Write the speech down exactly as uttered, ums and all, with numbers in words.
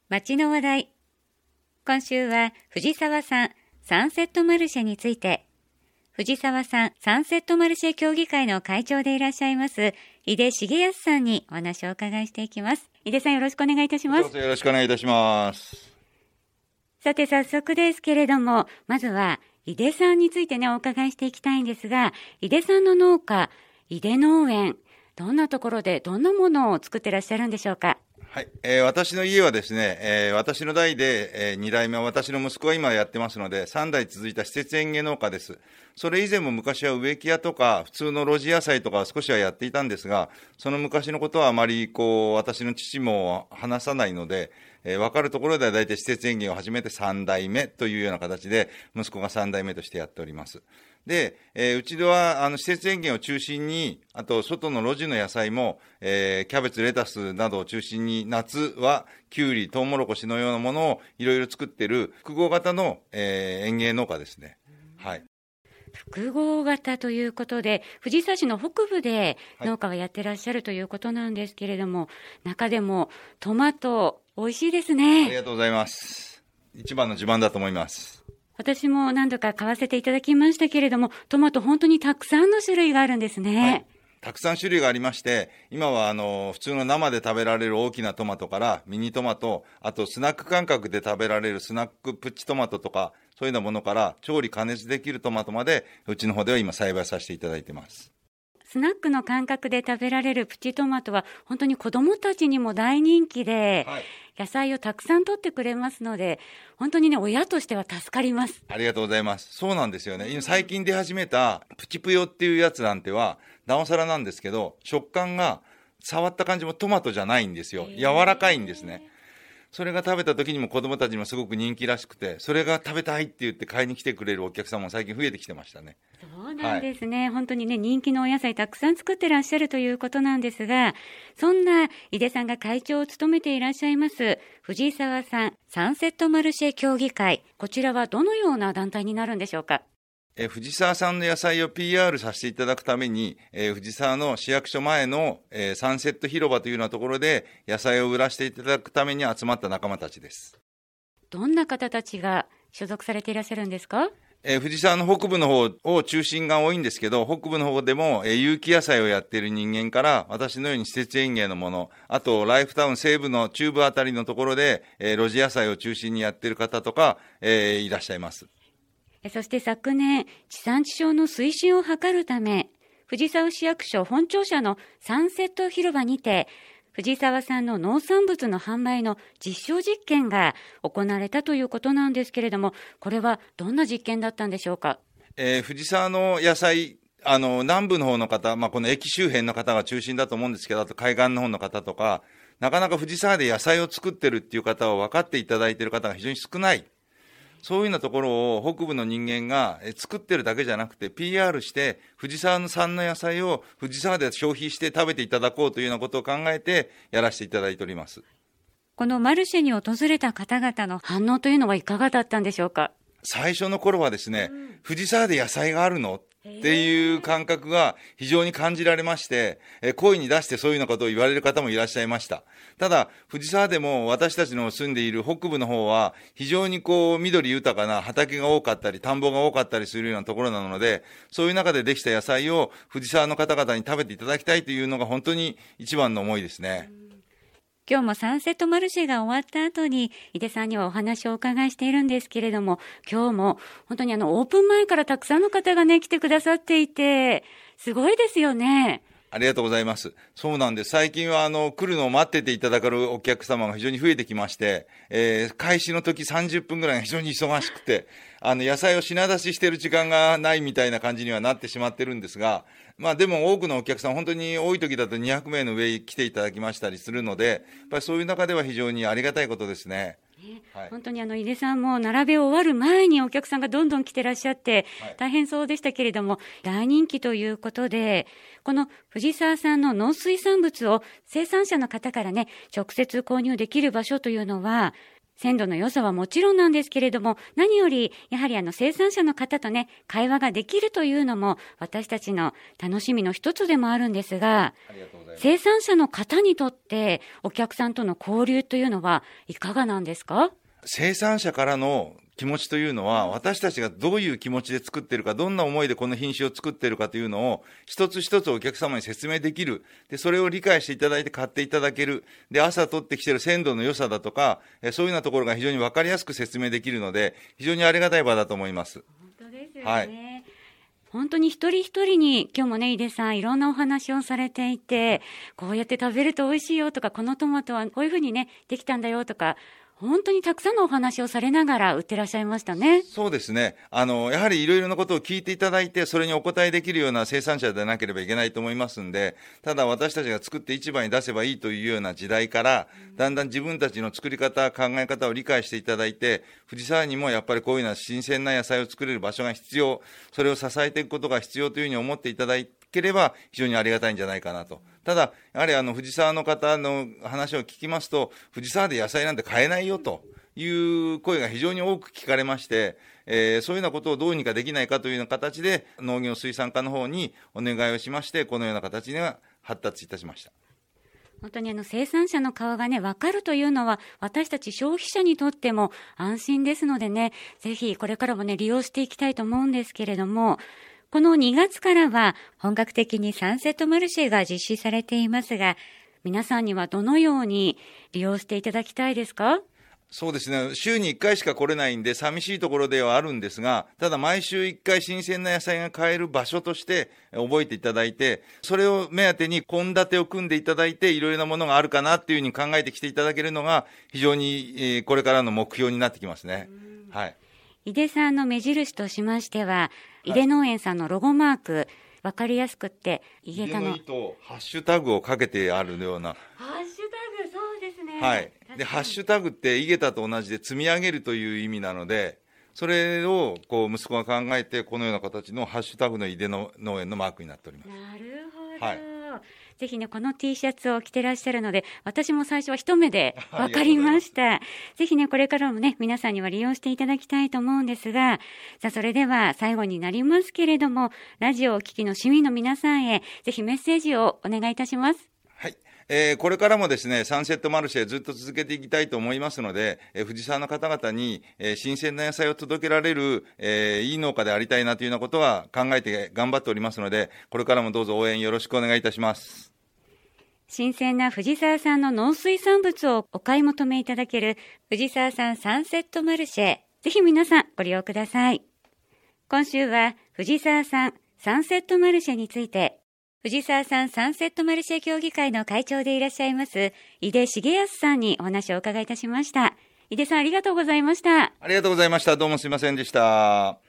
街の話題。今週は藤沢さんサンセットマルシェについて、藤沢さんサンセットマルシェ協議会の会長でいらっしゃいます井出重康さんにお話をお伺いしていきます。井出さん、よろしくお願いいたします。 どうぞよろしくお願いいたします。 さて早速ですけれども、まずは井出さんについてねお伺いしていきたいんですが、井出さんの農家井出農園、どんなところでどんなものを作ってらっしゃるんでしょうか。 はい、えー、私の家はですね、えー、私の代で、えー、に代目は私の息子が今やってますので、さん代続いた施設園芸農家です。それ以前も昔は植木屋とか普通の露地野菜とか少しはやっていたんですが、その昔のことはあまりこう私の父も話さないので、えー、分かるところでは大体施設園芸を始めてさん代目というような形で息子がさん代目としてやっております。で、えー、うちではあの施設園芸を中心に、あと外の路地の野菜も、えー、キャベツ、レタスなどを中心に、夏はキュウリ、トウモロコシのようなものをいろいろ作っている複合型の、えー、園芸農家ですね。はい。 複合型ということで、藤沢市の北部で農家をやってらっしゃるということなんですけれども、はい、中でもトマト美味しいですね。 ありがとうございます。一番の自慢だと思います。 私も何度か買わせていただきましたけれども、トマト本当にたくさんの種類があるんですね。 はい、たくさん種類がありまして、今はあの普通の生で食べられる大きなトマトからミニトマト、あとスナック感覚で食べられるスナックプチトマトとか、そういうようなものから調理加熱できるトマトまで、うちの方では今栽培させていただいています。 スナックの感覚で食べられるプチトマトは本当に子どもたちにも大人気で、はい、野菜をたくさん取ってくれますので、本当にね、親としては助かります。 ありがとうございます。そうなんですよね。今最近出始めたプチプヨっていうやつなんてはなおさらなんですけど、食感が触った感じもトマトじゃないんですよ。柔らかいんですね。それが食べた時にも子どもたちにもすごく人気らしくて、それが食べたいって言って買いに来てくれるお客さんも最近増えてきてましたね。 そうなんですね、はい、本当にね、人気のお野菜たくさん作ってらっしゃるということなんですが、そんな井出さんが会長を務めていらっしゃいます藤沢さんサンセットマルシェ協議会、こちらはどのような団体になるんでしょうか。 え藤沢さんの野菜を ピーアール させていただくために、えー、藤沢の市役所前の、えー、サンセット広場というようなところで野菜を売らせていただくために集まった仲間たちです。 どんな方たちが所属されていらっしゃるんですか。 えー、藤沢の北部の方を中心が多いんですけど、北部の方でも、えー、有機野菜をやっている人間から、私のように施設園芸のもの、あとライフタウン西部の中部あたりのところで、えー、路地野菜を中心にやっている方とか、えー、いらっしゃいます。 そして昨年、地産地消の推進を図るため、藤沢市役所本庁舎のサンセット広場にて、藤沢産の農産物の販売の実証実験が行われたということなんですけれども、これはどんな実験だったんでしょうか。 えー、藤沢の野菜、あの南部の方の方、まあ、この駅周辺の方が中心だと思うんですけど、あと海岸の方の方とか、なかなか藤沢で野菜を作ってるっていう方を分かっていただいている方が非常に少ない。そういうようなところを北部の人間が作ってるだけじゃなくて ピーアール して藤沢産の野菜を藤沢で消費して食べていただこうというようなことを考えてやらせていただいております。 このマルシェに訪れた方々の反応というのはいかがだったんでしょうか。 最初の頃はですね、うん、藤沢で野菜があるのっていう感覚が非常に感じられまして、え声に出してそういうようなことを言われる方もいらっしゃいました。ただ、藤沢でも私たちの住んでいる北部の方は、非常にこう、緑豊かな畑が多かったり、田んぼが多かったりするようなところなので、そういう中でできた野菜を藤沢の方々に食べていただきたいというのが本当に一番の思いですね。 今日もサンセットマルシェが終わった後に井出さんにはお話をお伺いしているんですけれども、今日も本当にあのオープン前からたくさんの方がね来てくださっていて、すごいですよね。 ありがとうございます。そうなんです。最近はあの来るのを待ってていただけるお客様が非常に増えてきまして、えー、開始の時さんじゅっぷんぐらいが非常に忙しくて、あの野菜を品出ししている時間がないみたいな感じにはなってしまってるんですが、まあでも多くのお客さん、本当に多い時だとにひゃくめいの上に来ていただきましたりするので、やっぱりそういう中では非常にありがたいことですね。 はい、本当にあの井出さんも並べ終わる前にお客さんがどんどん来てらっしゃって大変そうでしたけれども、はい、大人気ということで、この藤沢産の農水産物を生産者の方からね直接購入できる場所というのは鮮度の良さはもちろんなんですけれども、何よりやはりあの生産者の方とね、会話ができるというのも私たちの楽しみの一つでもあるんですが、 ありがとうございます。 生産者の方にとってお客さんとの交流というのはいかがなんですか？ 生産者からの気持ちというのは、私たちがどういう気持ちで作っているか、どんな思いでこの品種を作っているかというのを、一つ一つお客様に説明できる。で、それを理解していただいて買っていただける。で、朝取ってきている鮮度の良さだとか、えそういうようなところが非常に分かりやすく説明できるので、非常にありがたい場だと思います。 本当ですよね。 はい。 本当に一人一人に今日もね、井出さんいろんなお話をされていて、こうやって食べると美味しいよとか、このトマトはこういうふうにね、できたんだよとか、本当にたくさんのお話をされながら売ってらっしゃいましたね。 そうですね。あの、やはりいろいろなことを聞いていただいて、それにお答えできるような生産者でなければいけないと思いますんで、ただ私たちが作って市場に出せばいいというような時代から、だんだん自分たちの作り方、考え方を理解していただいて、藤沢にもやっぱりこういうような新鮮な野菜を作れる場所が必要、それを支えていくことが必要というふうに思っていただければ、非常にありがたいんじゃないかなと。ただ、やはりあの、藤沢の方の話を聞きますと、藤沢で野菜なんて買えないよという声が非常に多く聞かれまして、えー、そういうようなことをどうにかできないかというような形で、農業水産課の方にお願いをしまして、このような形が発達いたしました。 本当にあの生産者の顔がね、分かるというのは、私たち消費者にとっても安心ですのでね、ぜひこれからもね、利用していきたいと思うんですけれども、このにがつからは本格的にサンセットマルシェが実施されていますが、皆さんにはどのように利用していただきたいですか？ そうですね。週にいっかいしか来れないんで、寂しいところではあるんですが、ただ毎週いっかい新鮮な野菜が買える場所として覚えていただいて、それを目当てに献立を組んでいただいて、いろいろなものがあるかなっていうふうに考えてきていただけるのが、非常に、えー、これからの目標になってきますね。はい。 井出さんの目印としましては、井出農園さんのロゴマーク、わかりやすくって、 井出の井とハッシュタグをかけてあるような。 ハッシュタグ、そうですね。 はい。で、ハッシュタグって井桁と同じで積み上げるという意味なので、それをこう息子が考えて、このような形のハッシュタグの井出の農園のマークになっております。 なるほど。 はい。 ぜひね、この T シャツを着てらっしゃるので、私も最初は一目で分かりました。ぜひね、これからもね、皆さんには利用していただきたいと思うんですが、さあ、それでは最後になりますけれども、ラジオをお聞きの市民の皆さんへ、ぜひメッセージをお願いいたします。 はい。えー、これからもですね、サンセットマルシェずっと続けていきたいと思いますので、えー、藤沢の方々に、えー、新鮮な野菜を届けられる、えー、いい農家でありたいなというようなことは考えて頑張っておりますので、これからもどうぞ応援よろしくお願いいたします。 新鮮な藤沢産の農水産物をお買い求めいただける藤沢産サンセットマルシェ。ぜひ皆さんご利用ください。今週は藤沢産サンセットマルシェについて、藤沢産サンセットマルシェ協議会の会長でいらっしゃいます井出重康さんにお話をお伺いいたしました。井出さんありがとうございました。 ありがとうございました。どうもすいませんでした。